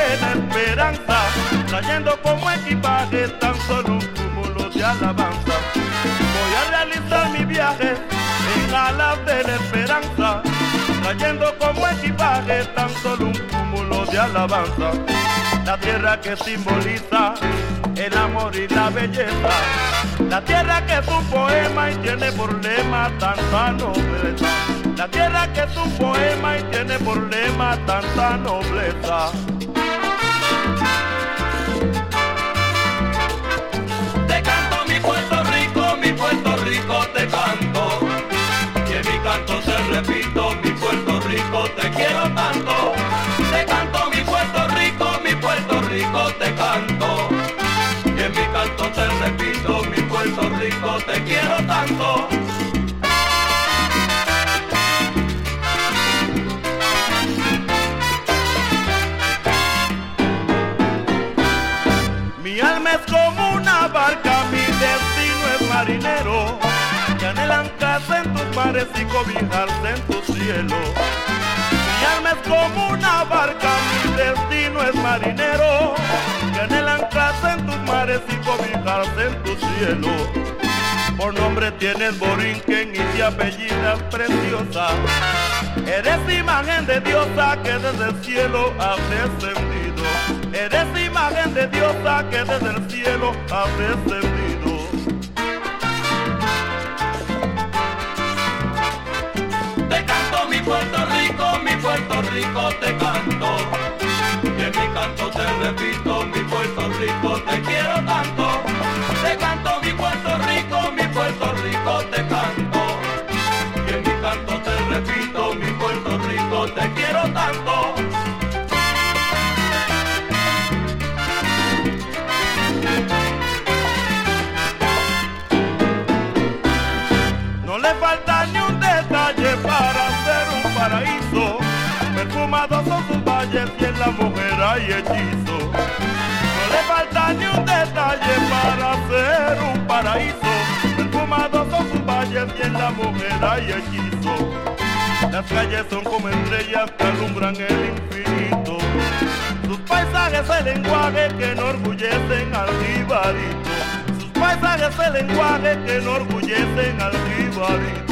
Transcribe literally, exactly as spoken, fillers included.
de la esperanza, trayendo como equipaje tan solo un cúmulo de alabanza. Voy a realizar mi viaje en alas de la esperanza, trayendo como equipaje tan solo un cúmulo de alabanza. La tierra que simboliza el amor y la belleza, la tierra que es un poema y tiene por lema tanta nobleza, la tierra que es un poema y tiene por lema tanta nobleza. Te canto mi Puerto Rico, mi Puerto Rico te canto, y en mi canto te repito, mi Puerto Rico te quiero tanto. Te canto mi Puerto Rico, mi Puerto Rico te canto, y en mi canto te repito, mi Puerto Rico te quiero tanto. Mi alma es como una barca, mi destino es marinero, que anhelan casa en tus mares y cobijarse en tu cielo. Mi alma es como una barca, mi destino es marinero, que anhelan casa en tus mares y cobijarse en tu cielo. Por nombre tienes Borinquen y te apellidas Preciosa, eres imagen de diosa que desde el cielo has descendido, eres imagen de diosa que desde el cielo has descendido. Te canto mi Puerto Rico, mi Puerto Rico te canto, y en mi canto te repito, mi Puerto Rico te quiero tanto. Te canto mi Puerto Rico, mi Puerto Rico te canto, y en mi canto te repito, mi Puerto Rico te quiero tanto. No le falta ni un detalle para ser un paraíso, perfumados son sus valles y en la mujer hay hechizo. No le falta ni un detalle para ser un paraíso, perfumados son sus valles y en la mujer hay hechizo. Las calles son como estrellas que alumbran el infinito, sus paisajes el lenguaje que enorgullecen al jibarito, sus paisajes el lenguaje que enorgullecen al jibarito.